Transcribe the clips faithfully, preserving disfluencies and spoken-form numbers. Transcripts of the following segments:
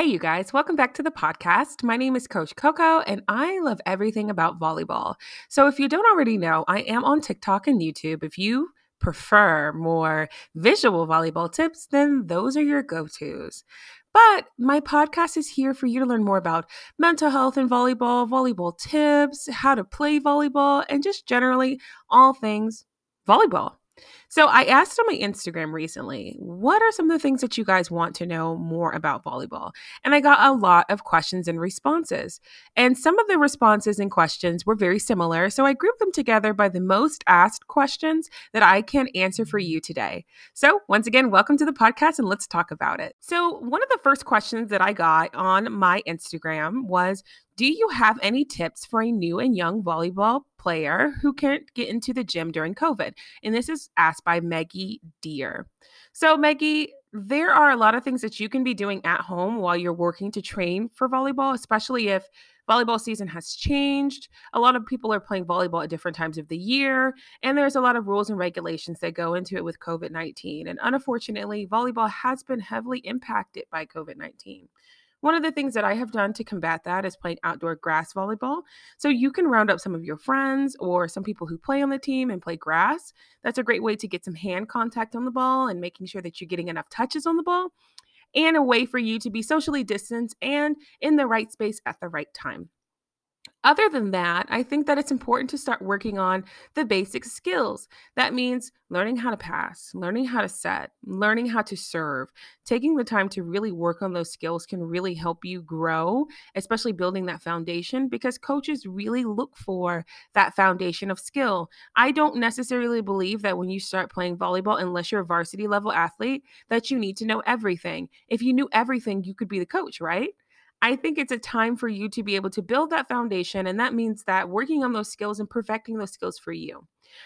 Hey, you guys, welcome back to the podcast. My name is Coach Coco, and I love everything about volleyball. So, if you don't already know, I am on TikTok and YouTube. If you prefer more visual volleyball tips, then those are your go tos. But my podcast is here for you to learn more about mental health in volleyball, volleyball tips, how to play volleyball, and just generally all things volleyball. So I asked on my Instagram recently, what are some of the things that you guys want to know more about volleyball? And I got a lot of questions and responses. And some of the responses and questions were very similar. So I grouped them together by the most asked questions that I can answer for you today. So once again, welcome to the podcast and let's talk about it. So one of the first questions that I got on my Instagram was, do you have any tips for a new and young volleyball player who can't get into the gym during COVID? And this is asked by Maggie Deer. So, Maggie, there are a lot of things that you can be doing at home while you're working to train for volleyball, especially if volleyball season has changed. A lot of people are playing volleyball at different times of the year, and there's a lot of rules and regulations that go into it with COVID nineteen. And unfortunately, volleyball has been heavily impacted by COVID nineteen. One of the things that I have done to combat that is playing outdoor grass volleyball. So you can round up some of your friends or some people who play on the team and play grass. That's a great way to get some hand contact on the ball and making sure that you're getting enough touches on the ball, and a way for you to be socially distanced and in the right space at the right time. Other than that, I think that it's important to start working on the basic skills. That means learning how to pass, learning how to set, learning how to serve. Taking the time to really work on those skills can really help you grow, especially building that foundation, because coaches really look for that foundation of skill. I don't necessarily believe that when you start playing volleyball, unless you're a varsity level athlete, that you need to know everything. If you knew everything, you could be the coach, right? I think it's a time for you to be able to build that foundation. And that means that working on those skills and perfecting those skills for you.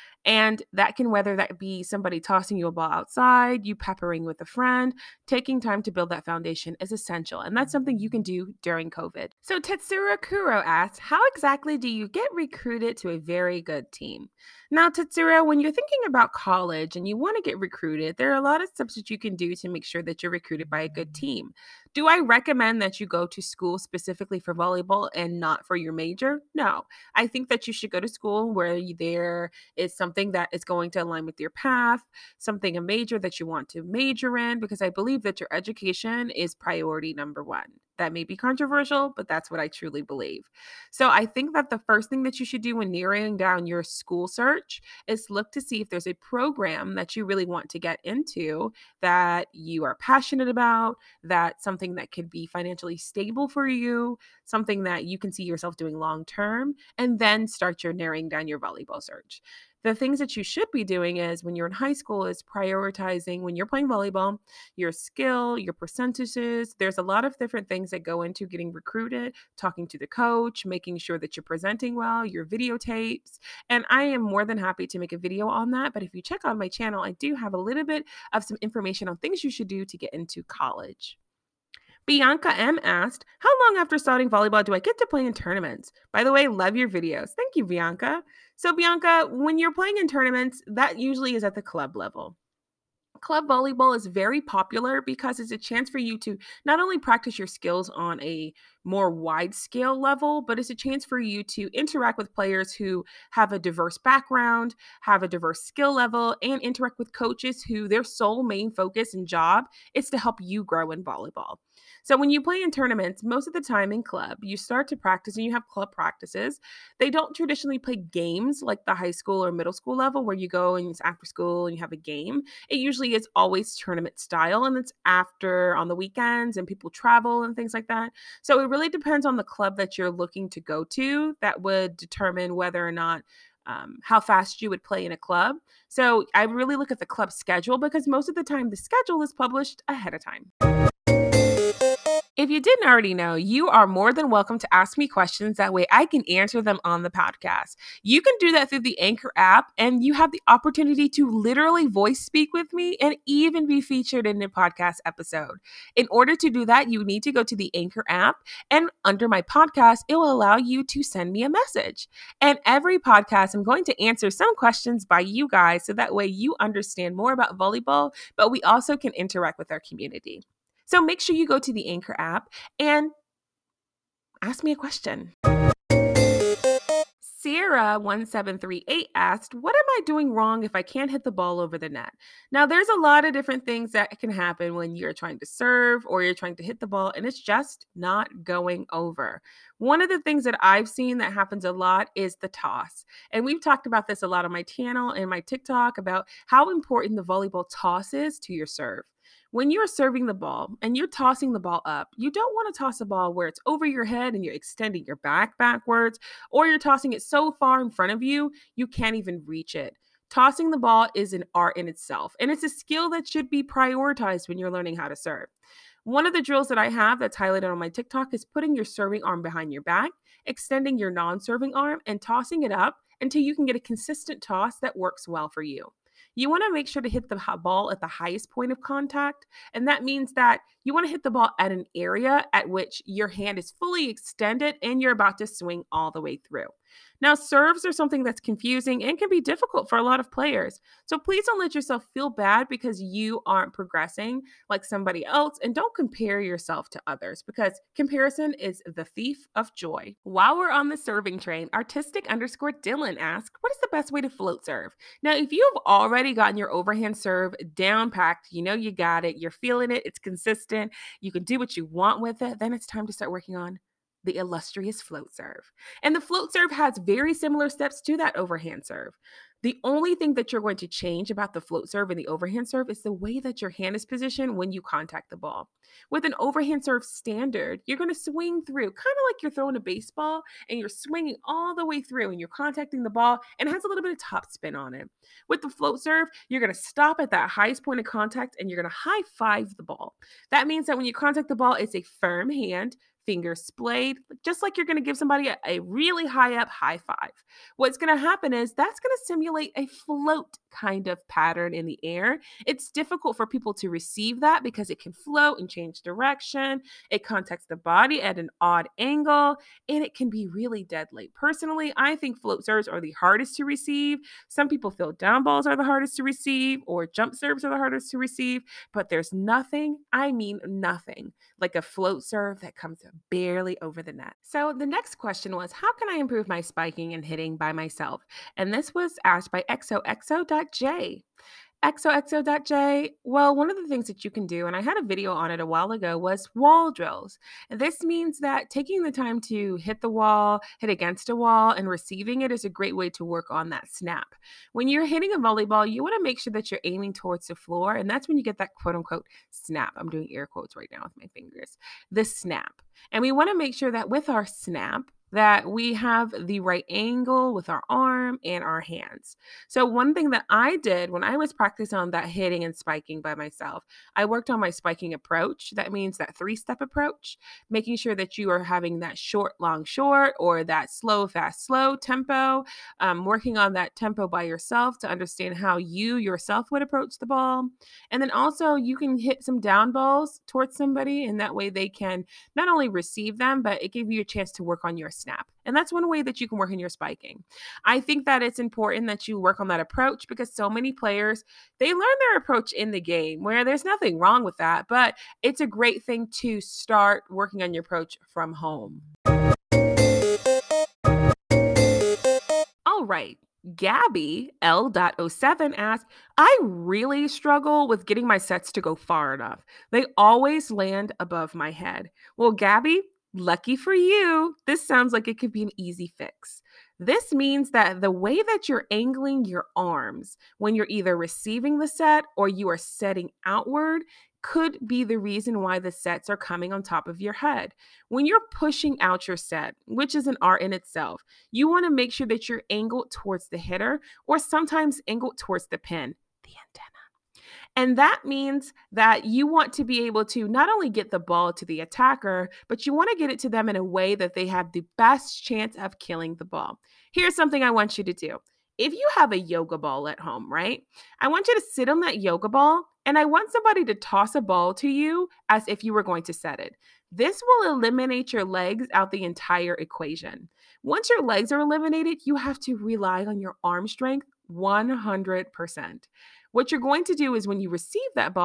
And that can, whether that be somebody tossing you a ball outside, you peppering with a friend, taking time to build that foundation is essential. And that's something you can do during COVID. So Tetsura Kuro asks, how exactly do you get recruited to a very good team? Now, Tetsura, when you're thinking about college and you want to get recruited, there are a lot of steps that you can do to make sure that you're recruited by a good team. Do I recommend that you go to school specifically for volleyball and not for your major? No. I think that you should go to school where there is something that is going to align with your path, something, a major that you want to major in, because I believe that your education is priority number one. That may be controversial, but that's what I truly believe. So I think that the first thing that you should do when narrowing down your school search is look to see if there's a program that you really want to get into, that you are passionate about, that something that could be financially stable for you, something that you can see yourself doing long term, and then start your narrowing down your volleyball search. The things that you should be doing is when you're in high school is prioritizing when you're playing volleyball, your skill, your percentages. There's a lot of different things that go into getting recruited, talking to the coach, making sure that you're presenting well, your videotapes. And I am more than happy to make a video on that. But if you check on my channel, I do have a little bit of some information on things you should do to get into college. Bianca M asked, how long after starting volleyball do I get to play in tournaments? By the way, love your videos. Thank you, Bianca. So Bianca, when you're playing in tournaments, that usually is at the club level. Club volleyball is very popular because it's a chance for you to not only practice your skills on a more wide scale level, but it's a chance for you to interact with players who have a diverse background, have a diverse skill level, and interact with coaches who their sole main focus and job is to help you grow in volleyball. So when you play in tournaments, most of the time in club, you start to practice and you have club practices. They don't traditionally play games like the high school or middle school level where you go and it's after school and you have a game. It usually is always tournament style, and it's after on the weekends and people travel and things like that. So it really depends on the club that you're looking to go to. That would determine whether or not um, how fast you would play in a club. So I really look at the club schedule because most of the time the schedule is published ahead of time. If you didn't already know, you are more than welcome to ask me questions. That way I can answer them on the podcast. You can do that through the Anchor app, and you have the opportunity to literally voice speak with me and even be featured in a podcast episode. In order to do that, you need to go to the Anchor app, and under my podcast, it will allow you to send me a message. And every podcast, I'm going to answer some questions by you guys so that way you understand more about volleyball, but we also can interact with our community. So make sure you go to the Anchor app and ask me a question. Sierra one seven three eight asked, what am I doing wrong if I can't hit the ball over the net? Now, there's a lot of different things that can happen when you're trying to serve or you're trying to hit the ball and it's just not going over. One of the things that I've seen that happens a lot is the toss. And we've talked about this a lot on my channel and my TikTok about how important the volleyball toss is to your serve. When you're serving the ball and you're tossing the ball up, you don't want to toss a ball where it's over your head and you're extending your back backwards, or you're tossing it so far in front of you, you can't even reach it. Tossing the ball is an art in itself, and it's a skill that should be prioritized when you're learning how to serve. One of the drills that I have that's highlighted on my TikTok is putting your serving arm behind your back, extending your non-serving arm, and tossing it up until you can get a consistent toss that works well for you. You want to make sure to hit the ball at the highest point of contact, and that means that you want to hit the ball at an area at which your hand is fully extended and you're about to swing all the way through. Now, serves are something that's confusing and can be difficult for a lot of players. So please don't let yourself feel bad because you aren't progressing like somebody else, and don't compare yourself to others because comparison is the thief of joy. While we're on the serving train, artistic underscore Dylan asks, what is the best way to float serve? Now, if you've already gotten your overhand serve down packed, you know you got it, you're feeling it, it's consistent, you can do what you want with it, then it's time to start working on the illustrious float serve. And the float serve has very similar steps to that overhand serve. The only thing that you're going to change about the float serve and the overhand serve is the way that your hand is positioned when you contact the ball. With an overhand serve standard, you're going to swing through, kind of like you're throwing a baseball and you're swinging all the way through and you're contacting the ball and it has a little bit of top spin on it. With the float serve, you're going to stop at that highest point of contact and you're going to high five the ball. That means that when you contact the ball, it's a firm hand, fingers splayed, just like you're going to give somebody a, a really high up high five. What's going to happen is that's going to simulate a float kind of pattern in the air. It's difficult for people to receive that because it can float and change direction. It contacts the body at an odd angle, and it can be really deadly. Personally, I think float serves are the hardest to receive. Some people feel down balls are the hardest to receive or jump serves are the hardest to receive, but there's nothing, I mean nothing, like a float serve that comes barely over the net. So the next question was, how can I improve my spiking and hitting by myself? And this was asked by X O X O dot J. X O X O dot J, well, one of the things that you can do, and I had a video on it a while ago, was wall drills. And this means that taking the time to hit the wall, hit against a wall, and receiving it is a great way to work on that snap. When you're hitting a volleyball, you want to make sure that you're aiming towards the floor, and that's when you get that quote unquote snap. I'm doing air quotes right now with my fingers. The snap. And we want to make sure that with our snap, that we have the right angle with our arm and our hands. So one thing that I did when I was practicing on that hitting and spiking by myself, I worked on my spiking approach. That means that three-step approach, making sure that you are having that short, long, short, or that slow, fast, slow tempo, um, working on that tempo by yourself to understand how you yourself would approach the ball. And then also you can hit some down balls towards somebody, and that way they can not only receive them, but it gives you a chance to work on your snap. And that's one way that you can work on your spiking. I think that it's important that you work on that approach because so many players, they learn their approach in the game, where there's nothing wrong with that, but it's a great thing to start working on your approach from home. All right. Gabby L oh seven asked, I really struggle with getting my sets to go far enough. They always land above my head. Well, Gabby, lucky for you, this sounds like it could be an easy fix. This means that the way that you're angling your arms when you're either receiving the set or you are setting outward could be the reason why the sets are coming on top of your head. When you're pushing out your set, which is an art in itself, you want to make sure that you're angled towards the hitter or sometimes angled towards the pin, the antenna. And that means that you want to be able to not only get the ball to the attacker, but you want to get it to them in a way that they have the best chance of killing the ball. Here's something I want you to do. If you have a yoga ball at home, right? I want you to sit on that yoga ball and I want somebody to toss a ball to you as if you were going to set it. This will eliminate your legs out the entire equation. Once your legs are eliminated, you have to rely on your arm strength one hundred percent. What you're going to do is when you receive that ball,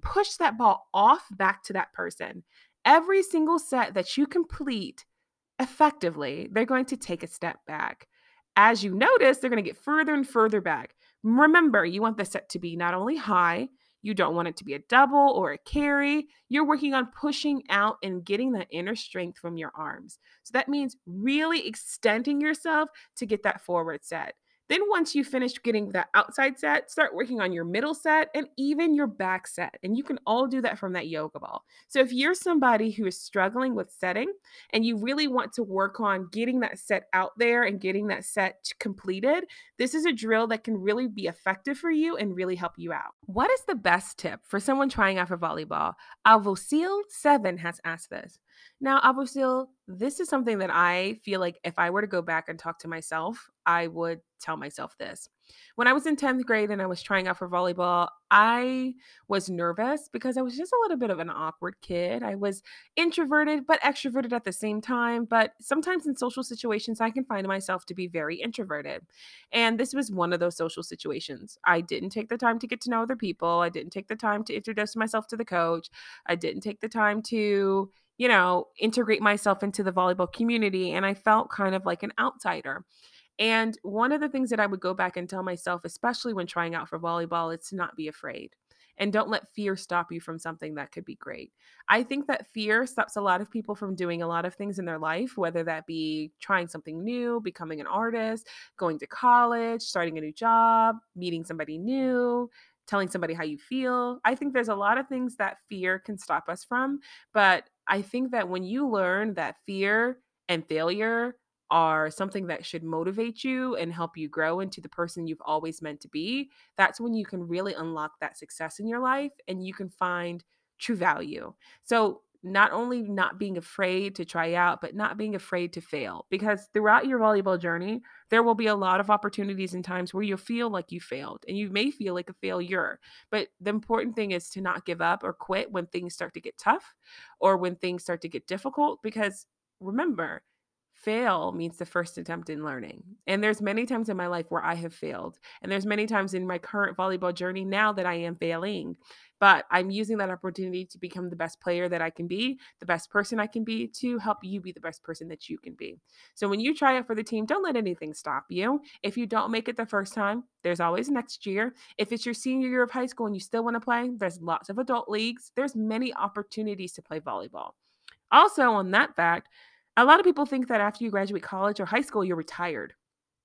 push that ball off back to that person. Every single set that you complete effectively, they're going to take a step back. As you notice, they're going to get further and further back. Remember, you want the set to be not only high, you don't want it to be a double or a carry. You're working on pushing out and getting that inner strength from your arms. So that means really extending yourself to get that forward set. Then once you finish getting that outside set, start working on your middle set and even your back set. And you can all do that from that yoga ball. So if you're somebody who is struggling with setting and you really want to work on getting that set out there and getting that set completed, this is a drill that can really be effective for you and really help you out. What is the best tip for someone trying out for volleyball? Avosil seven has asked this. Now, Avosil, this is something that I feel like if I were to go back and talk to myself, I would tell myself this. When I was in tenth grade and I was trying out for volleyball, I was nervous because I was just a little bit of an awkward kid. I was introverted but extroverted at the same time. But sometimes in social situations, I can find myself to be very introverted. And this was one of those social situations. I didn't take the time to get to know other people. I didn't take the time to introduce myself to the coach. I didn't take the time to, you know, integrate myself into the volleyball community. And I felt kind of like an outsider. And one of the things that I would go back and tell myself, especially when trying out for volleyball, is to not be afraid. And don't let fear stop you from something that could be great. I think that fear stops a lot of people from doing a lot of things in their life, whether that be trying something new, becoming an artist, going to college, starting a new job, meeting somebody new, telling somebody how you feel. I think there's a lot of things that fear can stop us from. But I think that when you learn that fear and failure are something that should motivate you and help you grow into the person you've always meant to be, that's when you can really unlock that success in your life and you can find true value. So, not only not being afraid to try out, but not being afraid to fail. Because throughout your volleyball journey, there will be a lot of opportunities and times where you'll feel like you failed and you may feel like a failure. But the important thing is to not give up or quit when things start to get tough or when things start to get difficult. Because remember, fail means the first attempt in learning. And there's many times in my life where I have failed. And there's many times in my current volleyball journey now that I am failing. But I'm using that opportunity to become the best player that I can be, the best person I can be, to help you be the best person that you can be. So when you try out for the team, don't let anything stop you. If you don't make it the first time, there's always next year. If it's your senior year of high school and you still want to play, there's lots of adult leagues. There's many opportunities to play volleyball. Also, on that fact, a lot of people think that after you graduate college or high school, you're retired.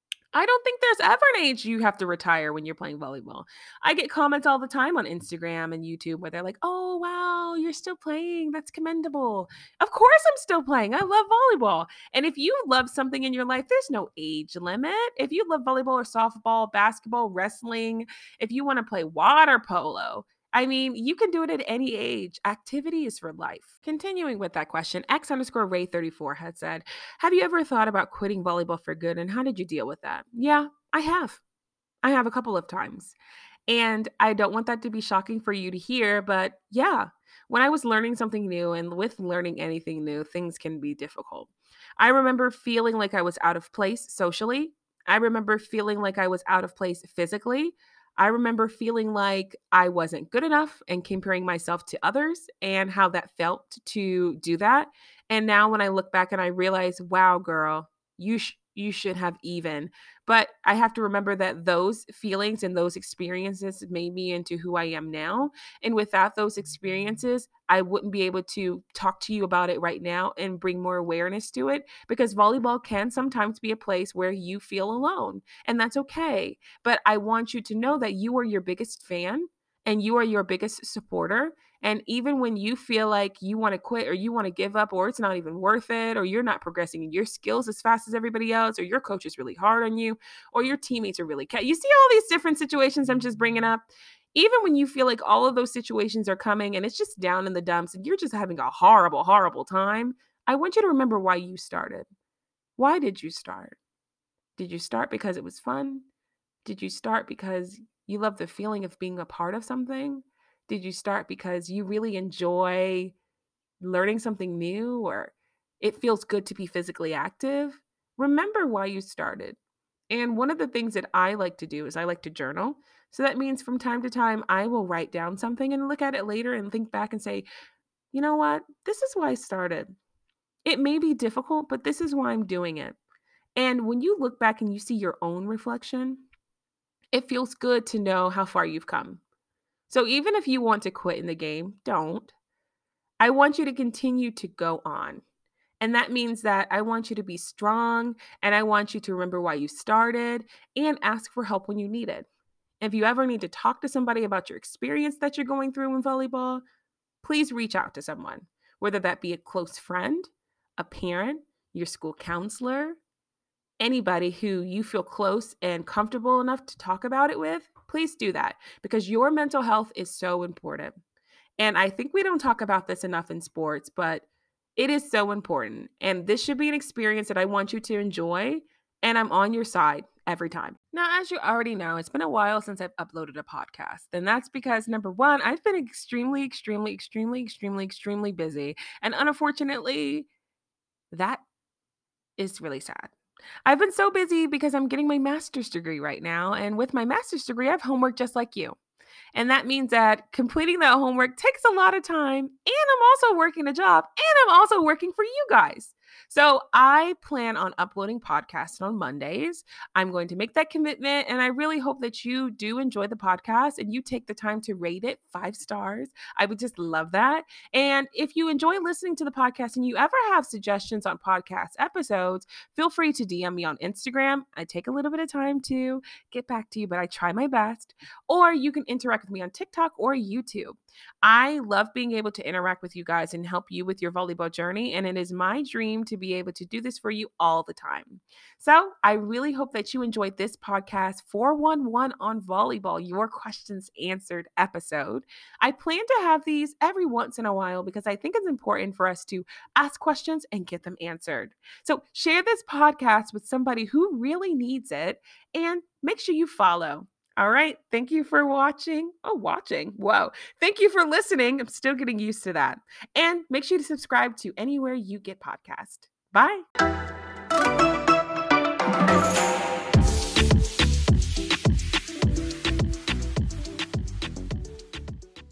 I don't think there's ever an age you have to retire when you're playing volleyball. I get comments all the time on Instagram and YouTube where they're like, oh, wow, you're still playing. That's commendable. Of course, I'm still playing. I love volleyball. And if you love something in your life, there's no age limit. If you love volleyball or softball, basketball, wrestling, if you want to play water polo, I mean, you can do it at any age. Activity is for life. Continuing with that question, X underscore Ray thirty-four had said, have you ever thought about quitting volleyball for good and how did you deal with that? Yeah, I have. I have a couple of times. And I don't want that to be shocking for you to hear, but yeah, when I was learning something new and with learning anything new, things can be difficult. I remember feeling like I was out of place socially. I remember feeling like I was out of place physically. I remember feeling like I wasn't good enough and comparing myself to others and how that felt to do that. And now when I look back and I realize, wow, girl, you sh- you should have even. But I have to remember that those feelings and those experiences made me into who I am now. And without those experiences, I wouldn't be able to talk to you about it right now and bring more awareness to it because volleyball can sometimes be a place where you feel alone, and that's okay. But I want you to know that you are your biggest fan and you are your biggest supporter. And even when you feel like you want to quit or you want to give up or it's not even worth it or you're not progressing in your skills as fast as everybody else or your coach is really hard on you or your teammates are really ca- you see all these different situations I'm just bringing up. Even when you feel like all of those situations are coming and it's just down in the dumps and you're just having a horrible, horrible time, I want you to remember why you started. Why did you start? Did you start because it was fun? Did you start because you love the feeling of being a part of something? Did you start because you really enjoy learning something new or it feels good to be physically active? Remember why you started. And one of the things that I like to do is I like to journal. So that means from time to time, I will write down something and look at it later and think back and say, you know what? This is why I started. It may be difficult, but this is why I'm doing it. And when you look back and you see your own reflection, it feels good to know how far you've come. So even if you want to quit in the game, don't. I want you to continue to go on. And that means that I want you to be strong and I want you to remember why you started and ask for help when you need it. If you ever need to talk to somebody about your experience that you're going through in volleyball, please reach out to someone, whether that be a close friend, a parent, your school counselor, anybody who you feel close and comfortable enough to talk about it with. Please do that because your mental health is so important. And I think we don't talk about this enough in sports, but it is so important. And this should be an experience that I want you to enjoy. And I'm on your side every time. Now, as you already know, it's been a while since I've uploaded a podcast. And that's because number one, I've been extremely, extremely, extremely, extremely, extremely busy. And unfortunately, that is really sad. I've been so busy because I'm getting my master's degree right now. And with my master's degree, I have homework just like you. And that means that completing that homework takes a lot of time. And I'm also working a job and I'm also working for you guys. So I plan on uploading podcasts on Mondays. I'm going to make that commitment. And I really hope that you do enjoy the podcast and you take the time to rate it five stars. I would just love that. And if you enjoy listening to the podcast and you ever have suggestions on podcast episodes, feel free to D M me on Instagram. I take a little bit of time to get back to you, but I try my best. Or you can interact with me on TikTok or YouTube. I love being able to interact with you guys and help you with your volleyball journey. And it is my dream to be able to do this for you all the time. So I really hope that you enjoyed this podcast, four one one on volleyball, your questions answered episode. I plan to have these every once in a while because I think it's important for us to ask questions and get them answered. So share this podcast with somebody who really needs it and make sure you follow. All right. Thank you for watching. Oh, watching. Whoa. Thank you for listening. I'm still getting used to that. And make sure to subscribe to anywhere you get podcasts. Bye.